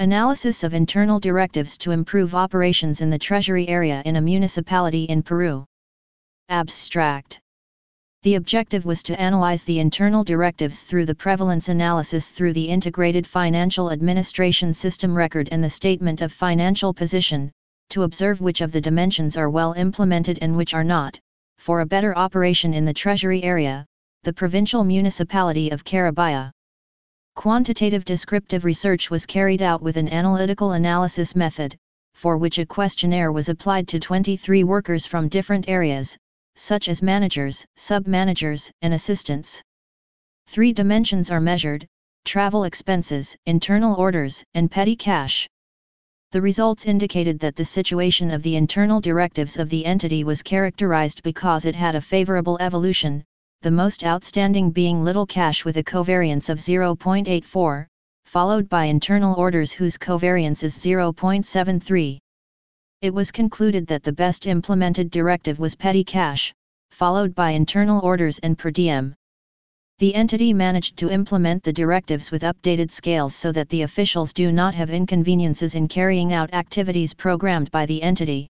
Analysis of internal directives to improve operations in the Treasury area in a municipality in Peru. Abstract. The objective was to analyze the internal directives through the prevalence analysis through the Integrated Financial Administration System record and the Statement of Financial Position, to observe which of the dimensions are well implemented and which are not, for a better operation in the Treasury area, the provincial municipality of Carabaya. Quantitative descriptive research was carried out with an analytical analysis method, for which a questionnaire was applied to 23 workers from different areas, such as managers, sub-managers, and assistants. 3 dimensions are measured: travel expenses, internal orders, and petty cash. The results indicated that the situation of the internal directives of the entity was characterized because it had a favorable evolution, the most outstanding being little cash with a covariance of 0.84, followed by internal orders whose covariance is 0.73. It was concluded that the best implemented directive was petty cash, followed by internal orders and per diem. The entity managed to implement the directives with updated scales so that the officials do not have inconveniences in carrying out activities programmed by the entity.